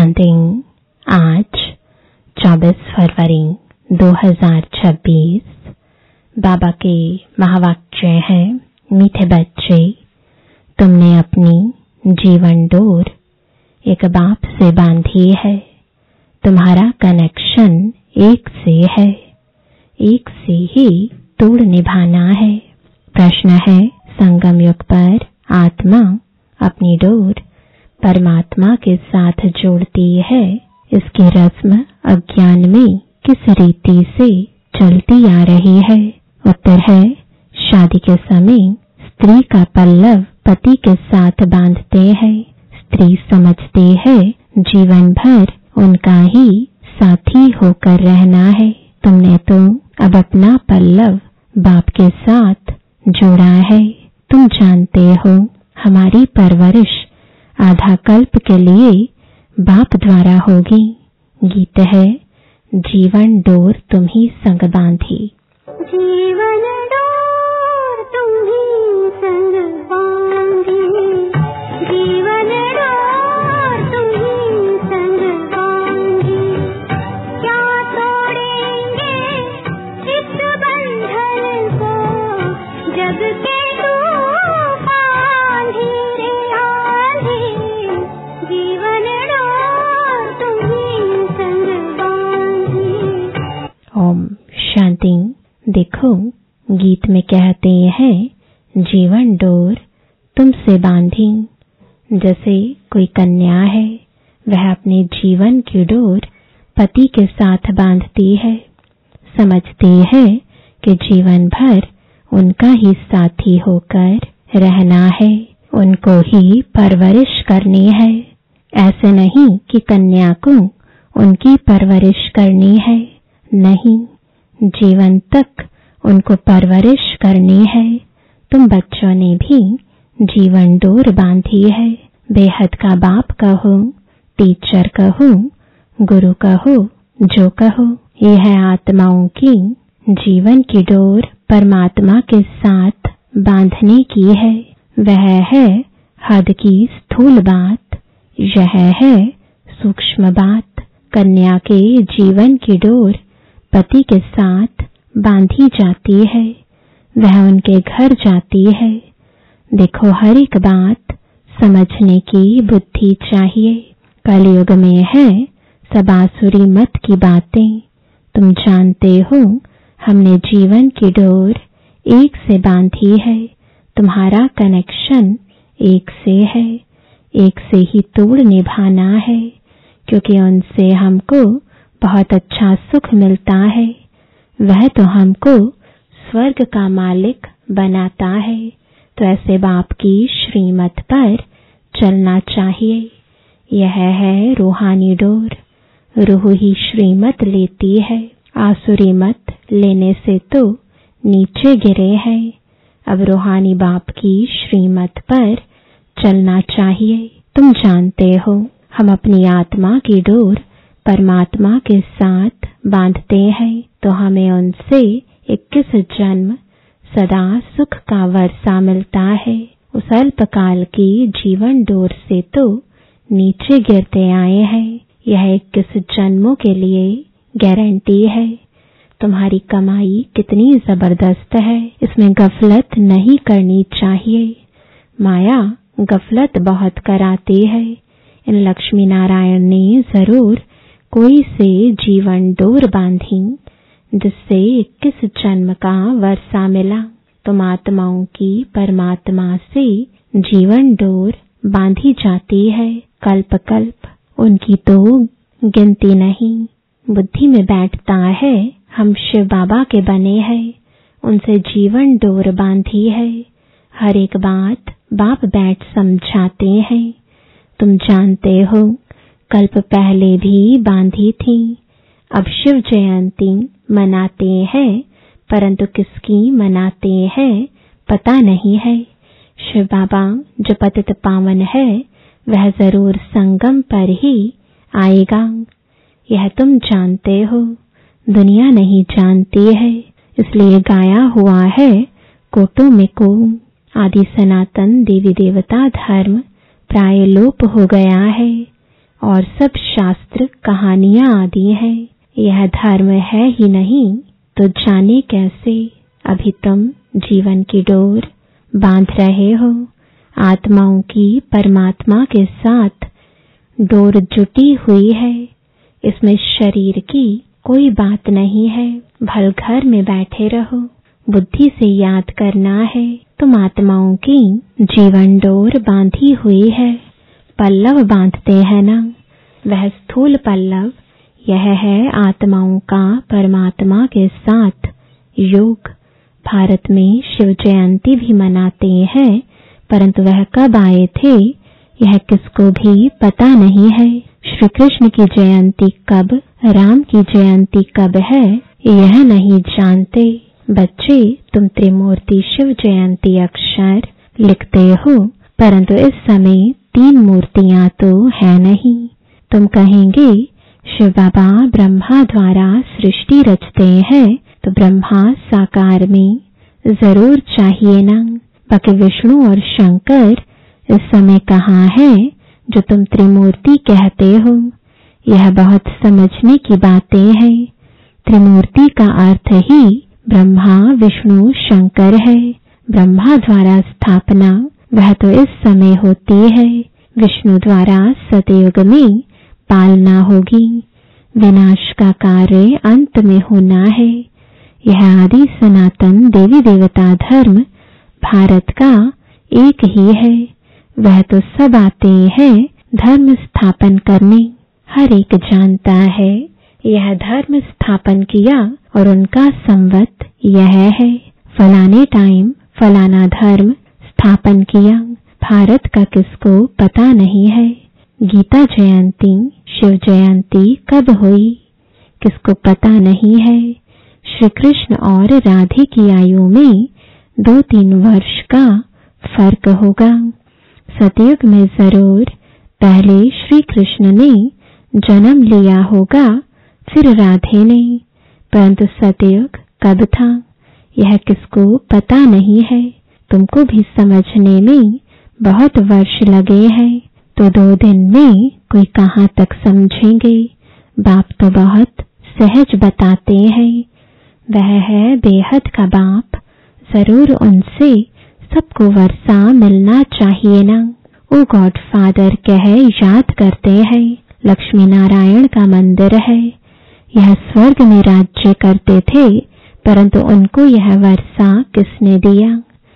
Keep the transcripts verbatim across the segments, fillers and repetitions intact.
शांतिंग। आज चौबीस फरवरी दो हज़ार छब्बीस। बाबा के महावाक्य है, मीठे बच्चे, तुमने अपनी जीवन डोर एक बाप से बांधी है। तुम्हारा कनेक्शन एक से है, एक से ही तोड़ निभाना है। प्रश्न है, संगम युग पर आत्मा अपनी डोर परमात्मा के साथ जोड़ती है, इसकी रस्म अज्ञान में किस रीति से चलती आ रही है? उत्तर है, शादी के समय स्त्री का पल्लव पति के साथ बांधते हैं। स्त्री समझती है जीवन भर उनका ही साथी होकर रहना है। तुमने तो अब अपना पल्लव बाप के साथ जोड़ा है। तुम जानते हो हमारी परवरिश आधा कल्प के लिए बाप द्वारा होगी। गीत है, जीवन डोर तुम ही संग बांधी। जीवन डोर तुम ही संग बांधी, जीवन डोर तुम ही संग बांधी। क्या तोड़ेंगे इस बंधन को, जग के तूफान धीरे आंधी। जीवन डोर तुम ही संग बांधी। ओम शांति। देखो, गीत में कहते हैं, जीवन डोर तुमसे बांधी। जैसे कोई कन्या है, वह अपने जीवन की डोर पति के साथ बांधती है। समझती है कि जीवन भर उनका ही साथी होकर रहना है, उनको ही परवरिश करनी है। ऐसे नहीं कि कन्या को उनकी परवरिश करनी है, नहीं, जीवन तक उनको परवरिश करनी है। तुम बच्चों ने भी जीवन डोर बांधी है। बेहद का बाप कहो, टीचर कहो, गुरु कहो, जो कहो, यह है आत्माओं की जीवन की डोर परमात्मा के साथ बांधने की है। वह है हद की स्थूल बात, यह है सूक्ष्म बात। कन्या के जीवन की डोर पति के साथ बांधी जाती है, वह उनके घर जाती है। देखो, हर एक बात समझने की बुद्धि चाहिए। कलयुग में है सब आसुरी मत की बातें। तुम जानते हो हमने जीवन की डोर एक से बांधी है। तुम्हारा कनेक्शन एक से है, एक से ही तोड़ निभाना है, क्योंकि उनसे हमको बहुत अच्छा सुख मिलता है। वह तो हमको स्वर्ग का मालिक बनाता है। तो ऐसे बाप की श्रीमत पर चलना चाहिए। यह है रूहानी डोर। रूह ही श्रीमत लेती है, आसुरी मत लेने से तो नीचे गिरे हैं। अब रूहानी बाप की श्रीमत पर चलना चाहिए। तुम जानते हो हम अपनी आत्मा की डोर परमात्मा के साथ बांधते हैं, तो हमें उनसे इक्कीस जन्म सदा सुख का वर्षा मिलता है। उस अल्पकाल की जीवन डोर से तो नीचे गिरते आए हैं। यह इक्कीस जन्मों के लिए गारंटी है। तुम्हारी कमाई कितनी जबरदस्त है, इसमें गफलत नहीं करनी चाहिए। माया गफलत बहुत कराती है। इन लक्ष्मी नारायण ने जरूर कोई से जीवन डोर बांधी, जिससे इक्कीस जन्म का वर्षा मिला। तुम आत्माओं की परमात्मा से जीवन डोर बांधी जाती है। कल्प कल्प उनकी तो गिनती नहीं। बुद्धि में बैठता है हम शिव बाबा के बने हैं, उनसे जीवन डोर बांधी है। हर एक बात बाप बैठ समझाते हैं। तुम जानते हो कल्प पहले भी बांधी थी। अब शिव जयंती मनाते हैं, परंतु किसकी मनाते हैं पता नहीं है। शिव बाबा जो पतित पावन है, वह जरूर संगम पर ही आएगा। यह तुम जानते हो, दुनिया नहीं जानती है। इसलिए गाया हुआ है, कोटों में को आदि सनातन देवी देवता धर्म प्राय लोप हो गया है। और सब शास्त्र कहानियां आदि हैं। यह धर्म है ही नहीं तो जाने कैसे। अभी तुम जीवन की डोर बांध रहे हो। आत्माओं की परमात्मा के साथ डोर जुटी हुई है। इसमें शरीर की कोई बात नहीं है। भल घर में बैठे रहो, बुद्धि से याद करना है। तुम आत्माओं की जीवन डोर बांधी हुई है। पल्लव बांधते हैं ना, वह स्थूल पल्लव यह है आत्माओं का परमात्मा के साथ योग। भारत में शिव जयंती भी मनाते हैं, परंतु वह कब आए थे यह किसको भी पता नहीं है। श्री कृष्ण की जयंती कब, राम की जयंती कब है यह नहीं जानते। बच्चे, तुम त्रिमूर्ति शिव जयंती अक्षर लिखते हो, परंतु इस समय तीन मूर्तियां तो है नहीं। तुम कहेंगे शिव बाबा ब्रह्मा द्वारा सृष्टि रचते हैं, तो ब्रह्मा साकार में जरूर चाहिए ना। बाकी विष्णु और शंकर इस समय कहाँ है जो तुम त्रिमूर्ति कहते हो। यह बहुत समझने की बातें हैं। त्रिमूर्ति का अर्थ ही ब्रह्मा विष्णु शंकर है। ब्रह्मा द्वारा स्थापना वह तो इस समय होती है, विष्णु द्वारा सतयुग में पालना होगी। विनाश का कार्य अंत में होना है। यह आदि सनातन देवी देवता धर्म भारत का एक ही है। वह तो सब आते हैं धर्म स्थापन करने। हर एक जानता है यह धर्म स्थापन किया और उनका संवत यह है। फलाने टाइम फलाना धर्म स्थापन किया। भारत का किसको पता नहीं है। गीता जयंती शिव जयंती कब हुई किसको पता नहीं है। श्री कृष्ण और राधे की आयु में दो तीन वर्ष का फर्क होगा। सतयुग में जरूर पहले श्री कृष्ण ने जन्म लिया होगा, फिर राधे ने, परंतु सतयुग कब था यह किसको पता नहीं है। तुमको भी समझने में बहुत वर्ष लगे हैं, तो दो दिन में कोई कहाँ तक समझेंगे। बाप तो बहुत सहज बताते हैं। वह है बेहद का बाप, जरूर उनसे सबको वर्षा मिलना चाहिए ना। ओ गॉड फादर कह याद करते हैं। लक्ष्मी नारायण का मंदिर है। यह स्वर्ग में राज्य करते थे, परंतु उनको यह वर्षा किसने दिया।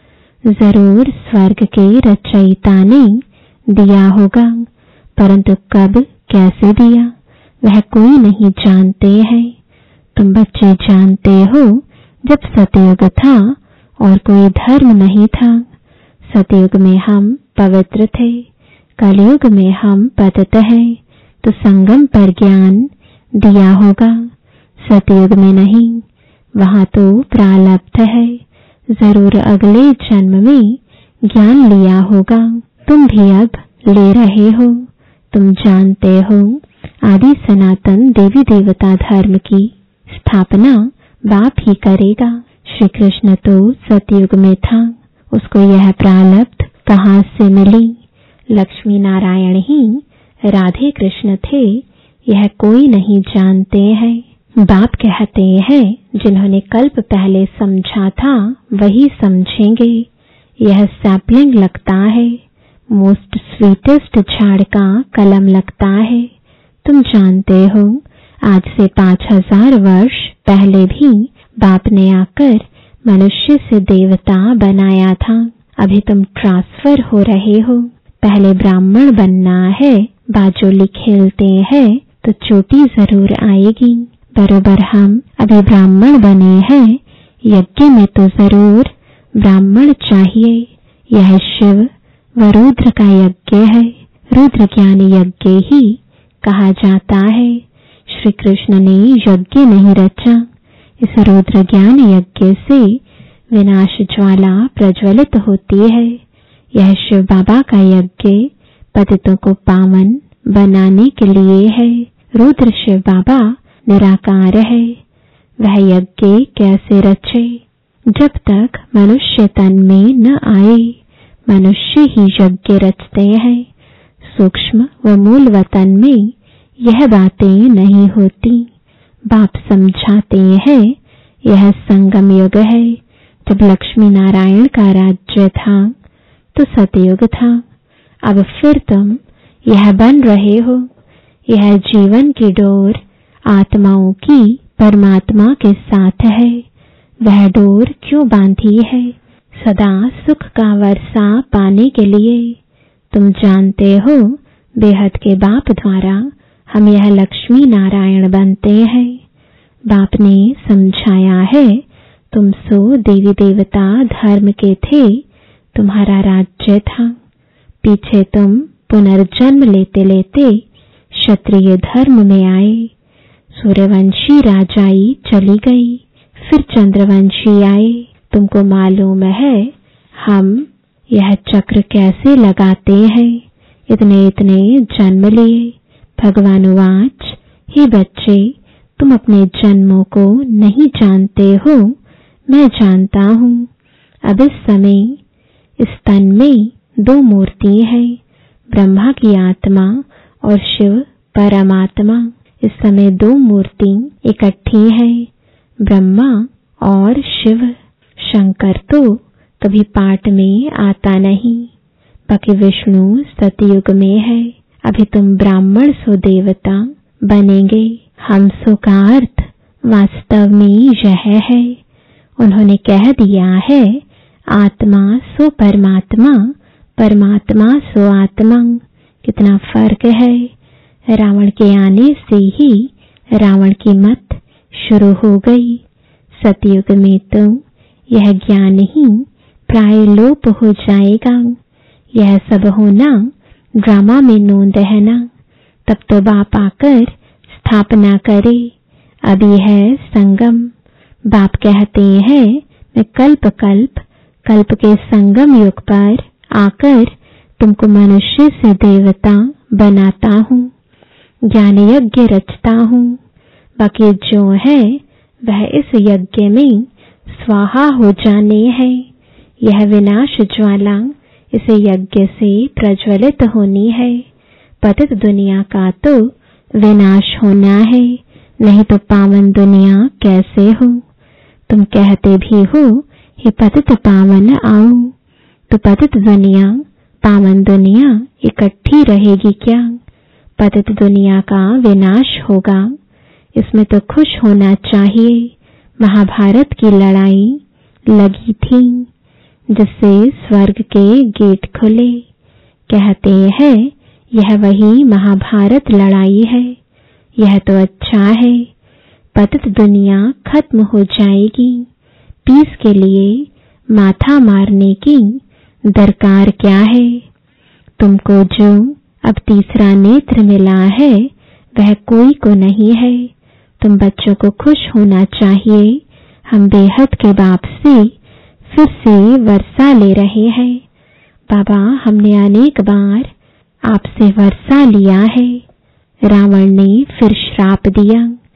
जरूर स्वर्ग के रचयिता ने दिया होगा, परंतु कब कैसे दिया वह कोई नहीं जानते हैं। तुम बच्चे जानते हो जब सतयुग था और कोई धर्म नहीं था। सतयुग में हम पवित्र थे, कलयुग में हम पतित हैं, तो संगम पर ज्ञान दिया होगा। सतयुग में नहीं, वहां तो प्रारब्ध है। जरूर अगले जन्म में ज्ञान लिया होगा। तुम भी अब ले रहे हो। तुम जानते हो आदि सनातन देवी देवता धर्म की स्थापना बाप ही करेगा। श्री कृष्ण तो सतयुग में था, उसको यह प्रारब्ध कहाँ से मिली। लक्ष्मी नारायण ही राधे कृष्ण थे, यह कोई नहीं जानते हैं। बाप कहते हैं जिन्होंने कल्प पहले समझा था वही समझेंगे। यह सैपलिंग लगता है, मोस्ट स्वीटेस्ट झाड़ का कलम लगता है। तुम जानते हो आज से पांच हजार वर्ष पहले भी बाप ने आकर मनुष्य से देवता बनाया था। अभी तुम ट्रांसफर हो रहे हो। पहले ब्राह्मण बनना है, बाजोली खेलते हैं तो चोटी जरूर आएगी। बरोबर हम अभी ब्राह्मण बने हैं, यज्ञ में तो जरूर ब्राह्मण चाहिए। यह शिव व रुद्र का यज्ञ है। रुद्र ज्ञान यज्ञ ही कहा जाता है। श्री कृष्ण ने यज्ञ नहीं रचा। इस रुद्र ज्ञान यज्ञ से विनाश ज्वाला प्रज्वलित होती है। यह शिव बाबा का यज्ञ पतितों को पावन बनाने के लिए है। रुद्र शिव बाबा निराकार है। वह यज्ञ कैसे रचे? जब तक मनुष्य तन में न आए, मनुष्य ही यज्ञ रचते हैं। सूक्ष्म व मूल वतन में यह बातें नहीं होती। बाप समझाते हैं यह संगम युग है। जब लक्ष्मी नारायण का राज्य था तो सतयुग था। अब फिर तुम यह बन रहे हो। यह जीवन की डोर आत्माओं की परमात्मा के साथ है। वह डोर क्यों बांधी है? सदा सुख का वर्षा पाने के लिए। तुम जानते हो बेहद के बाप द्वारा हम यह लक्ष्मी नारायण बनते हैं। बाप ने समझाया है तुम सो देवी देवता धर्म के थे, तुम्हारा राज्य था। पीछे तुम पुनर्जन्म लेते लेते क्षत्रिय धर्म में आए। सूर्यवंशी राजाई चली गई, फिर चंद्रवंशी आए। तुमको मालूम है हम यह चक्र कैसे लगाते हैं। इतने इतने जन्म लिए। भगवान वाच, हे बच्चे, तुम अपने जन्मों को नहीं जानते हो, मैं जानता हूँ। अब इस समय इस तन में दो मूर्ति है, ब्रह्मा की आत्मा और शिव परमात्मा। इस समय दो मूर्ति इकट्ठी है, ब्रह्मा और शिव। शंकर तो कभी पाठ में आता नहीं, बाकी विष्णु सतयुग में है। अभी तुम ब्राह्मण सो देवता बनेंगे। हंसों का अर्थ वास्तव में यह है। उन्होंने कह दिया है आत्मा सो परमात्मा, परमात्मा सो आत्मा। कितना फर्क है। रावण के आने से ही रावण की मत शुरू हो गई। सतयुग में तो यह ज्ञान ही प्राय लोप हो जाएगा। यह सब होना ड्रामा में नोंद है ना। तब तो बाप आकर स्थापना करे। अभी है संगम। बाप कहते हैं मैं कल्प कल्प कल्प के संगम युग पर आकर तुमको मनुष्य से देवता बनाता हूँ, ज्ञान यज्ञ रचता हूँ। बाकी जो है वह इस यज्ञ में स्वाहा हो जाने है। यह विनाश ज्वाला इस यज्ञ से प्रज्वलित होनी है। पतित दुनिया का तो विनाश होना है, नहीं तो पावन दुनिया कैसे हो। तुम कहते भी हो हे पतित पावन आओ, तो पतित दुनिया पावन दुनिया इकट्ठी रहेगी क्या? पतित दुनिया का विनाश होगा। इसमें तो खुश होना चाहिए। महाभारत की लड़ाई लगी थी जिससे स्वर्ग के गेट खुले। कहते हैं यह वही महाभारत लड़ाई है। यह तो अच्छा है। पतित दुनिया खत्म हो जाएगी। पीस के लिए माथा मारने की दरकार क्या है? तुमको जो अब तीसरा नेत्र मिला है वह कोई को नहीं है। तुम बच्चों को खुश होना चाहिए। हम बेहद के बाप से फिर से वर्षा ले रहे हैं। बाबा हमने अनेक बार आपसे वर्षा लिया है। रावण ने फिर श्राप दिया।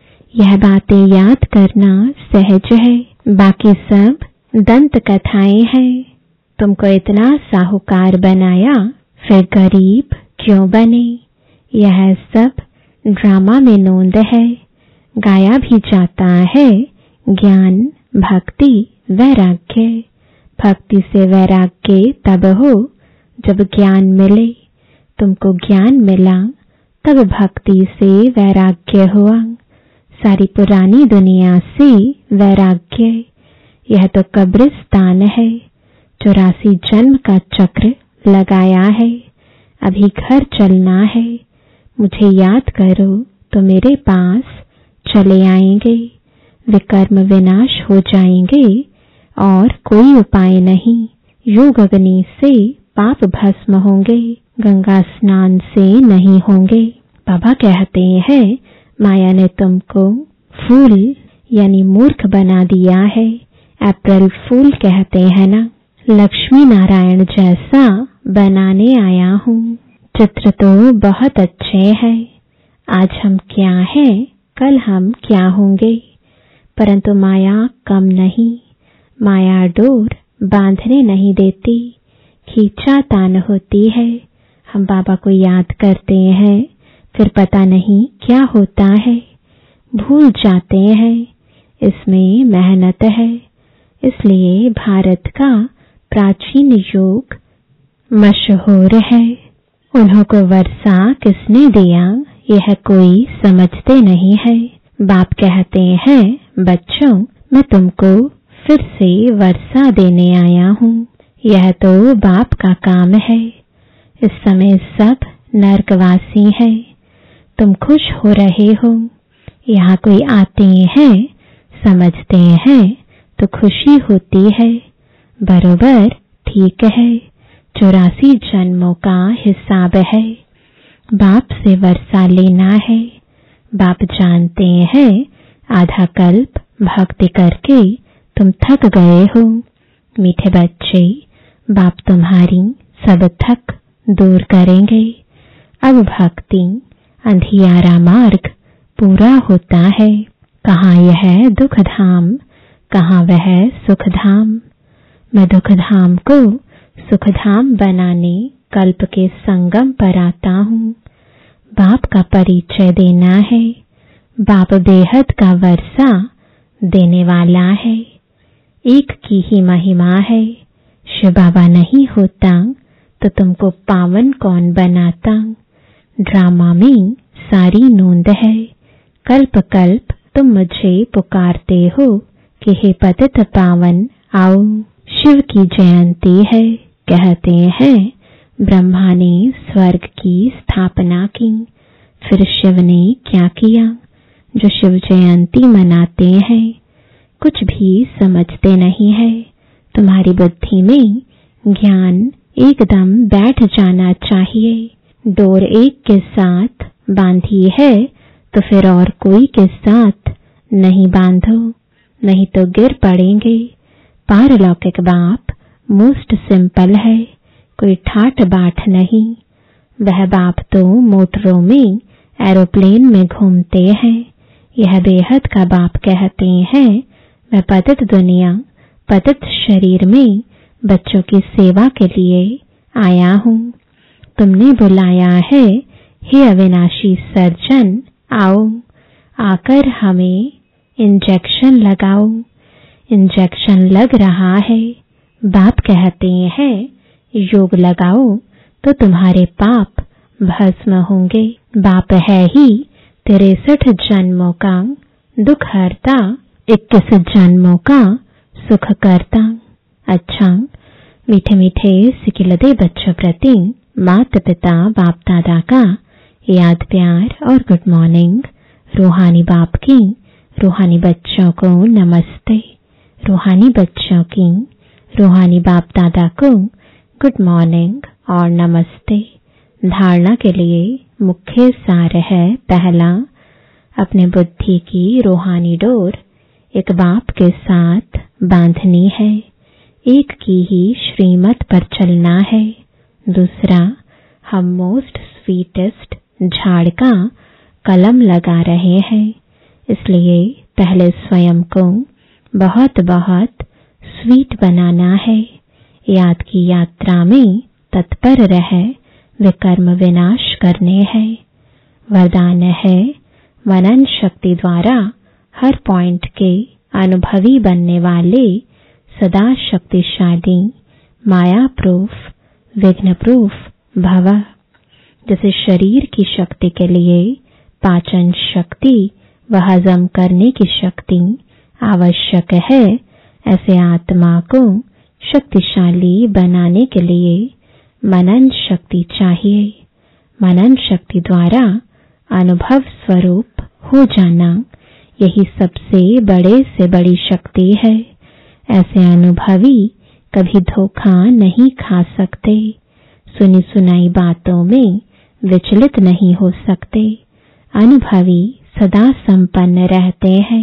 यह बातें याद करना सहज है। बाकी सब दंत कथाएं हैं। तुमको इतना साहूकार बनाया, फिर गरीब क्यों बने? यह सब ड्रामा में नोंद है। गाया भी जाता है ज्ञान, भक्ति, वैराग्य। भक्ति से वैराग्य तब हो जब ज्ञान मिले। तुमको ज्ञान मिला तब भक्ति से वैराग्य हुआ। सारी पुरानी दुनिया से वैराग्य। यह तो कब्रिस्तान है। चौरासी जन्म का चक्र लगाया है। अभी घर चलना है। मुझे याद करो तो मेरे पास चले आएंगे। विकर्म विनाश हो जाएंगे और कोई उपाय नहीं। योग अग्नि से पाप भस्म होंगे, गंगा स्नान से नहीं होंगे। बाबा कहते हैं माया ने तुमको फूल यानी मूर्ख बना दिया है। अप्रैल फूल कहते हैं ना। लक्ष्मी नारायण जैसा बनाने आया हूँ। चित्र तो बहुत अच्छे हैं। आज हम क्या हैं, कल हम क्या होंगे। परंतु माया कम नहीं। माया डोर बांधने नहीं देती, खींचा तान होती है। हम बाबा को याद करते हैं, फिर पता नहीं क्या होता है, भूल जाते हैं। इसमें मेहनत है। इसलिए भारत का प्राचीन योग मशहूर है। उन्हों को वर्षा किसने दिया, यह कोई समझते नहीं है। बाप कहते हैं, बच्चों मैं तुमको फिर से वर्षा देने आया हूँ। यह तो बाप का काम है। इस समय सब नरकवासी है। तुम खुश हो रहे हो। यहाँ कोई आते हैं, समझते हैं तो खुशी होती है। बरोबर ठीक है। चौरासी जन्मों का हिसाब है। बाप से वर्षा लेना है। बाप जानते हैं आधा कल्प भक्ति करके तुम थक गए हो। मीठे बच्चे, बाप तुम्हारी सब थक दूर करेंगे। अब भक्ति अंधियारा मार्ग पूरा होता है। कहाँ यह दुख धाम, कहाँ वह सुख धाम। मैं दुख धाम को सुख धाम बनाने कल्प के संगम पर आता हूँ। बाप का परिचय देना है। बाप बेहद का वर्षा देने वाला है। एक की ही महिमा है। शिव बाबा नहीं होता तो तुमको पावन कौन बनाता। ड्रामा में सारी नोंद है। कल्प कल्प तुम मुझे पुकारते हो कि हे पतित पावन आओ। शिव की जयंती है। कहते हैं ब्रह्मा ने स्वर्ग की स्थापना की। फिर शिव ने क्या किया, जो शिव जयंती मनाते हैं कुछ भी समझते नहीं है। तुम्हारी बुद्धि में ज्ञान एकदम बैठ जाना चाहिए। डोर एक के साथ बांधी है तो फिर और कोई के साथ नहीं बांधो, नहीं तो गिर पड़ेंगे। पारलौकिक बाप मोस्ट सिंपल है। कोई ठाट बाट नहीं। वह बाप तो मोटरों में, एरोप्लेन में घूमते हैं। यह बेहद का बाप कहते हैं, मैं पतित दुनिया पतित शरीर में बच्चों की सेवा के लिए आया हूँ। तुमने बुलाया है, हे अविनाशी सर्जन आओ, आकर हमें इंजेक्शन लगाओ। इंजेक्शन लग रहा है। बाप कहते हैं योग लगाओ तो तुम्हारे पाप भस्म होंगे। बाप है ही तिरसठ जन्मों का दुख हरता, इक्कीस जन्मों का सुख करता। अच्छा मीठे मीठे सिकिलदे बच्चों प्रति माता पिता बाप दादा का याद प्यार और गुड मॉर्निंग। रूहानी बाप की रूहानी बच्चों को नमस्ते। रूहानी बच्चों की रूहानी बाप दादा को गुड मॉर्निंग और नमस्ते। धारणा के लिए मुख्य सार है, पहला अपने बुद्धि की रूहानी डोर एक बाप के साथ बांधनी है। एक की ही श्रीमत पर चलना है। दूसरा, हम मोस्ट स्वीटेस्ट झाड़ का कलम लगा रहे हैं, इसलिए पहले स्वयं को बहुत बहुत स्वीट बनाना है। याद की यात्रा में तत्पर रह विकर्म विनाश करने हैं। वरदान है, मनन शक्ति द्वारा हर पॉइंट के अनुभवी बनने वाले सदा शक्तिशाली माया प्रूफ विघ्न प्रूफ भव। जैसे शरीर की शक्ति के लिए पाचन शक्ति व हजम करने की शक्ति आवश्यक है, ऐसे आत्मा को शक्तिशाली बनाने के लिए मनन शक्ति चाहिए। मनन शक्ति द्वारा अनुभव स्वरूप हो जाना, यही सबसे बड़े से बड़ी शक्ति है। ऐसे अनुभवी कभी धोखा नहीं खा सकते। सुनी सुनाई बातों में विचलित नहीं हो सकते। अनुभवी सदा संपन्न रहते हैं।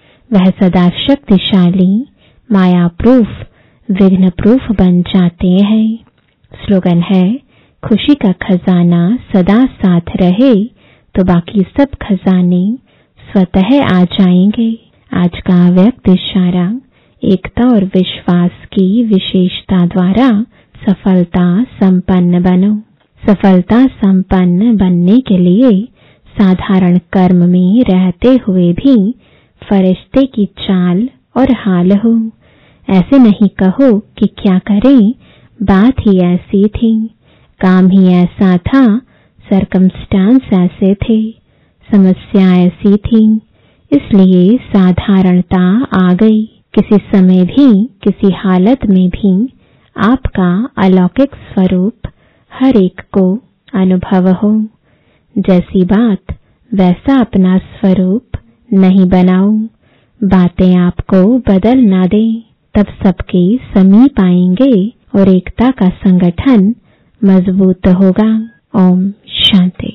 वह सदा शक्तिशाली माया प्रूफ विघ्न प्रूफ बन जाते हैं। स्लोगन है, खुशी का खजाना सदा साथ रहे तो बाकी सब खजाने स्वतः आ जाएंगे। आज का व्यक्त इशारा, एकता और विश्वास की विशेषता द्वारा सफलता संपन्न बनो। सफलता संपन्न बनने के लिए साधारण कर्म में रहते हुए भी फरिश्ते की चाल और हाल हो। ऐसे नहीं कहो कि क्या करें, बात ही ऐसी थी, काम ही ऐसा था, सरकमस्टांस ऐसे थे, समस्या ऐसी थी, इसलिए साधारणता आ गई। किसी समय भी किसी हालत में भी आपका अलौकिक स्वरूप हर एक को अनुभव हो। जैसी बात वैसा अपना स्वरूप नहीं बनाओ, बातें आपको बदल ना दे, तब सबके समीप आएंगे और एकता का संगठन मजबूत होगा। ओम शांति।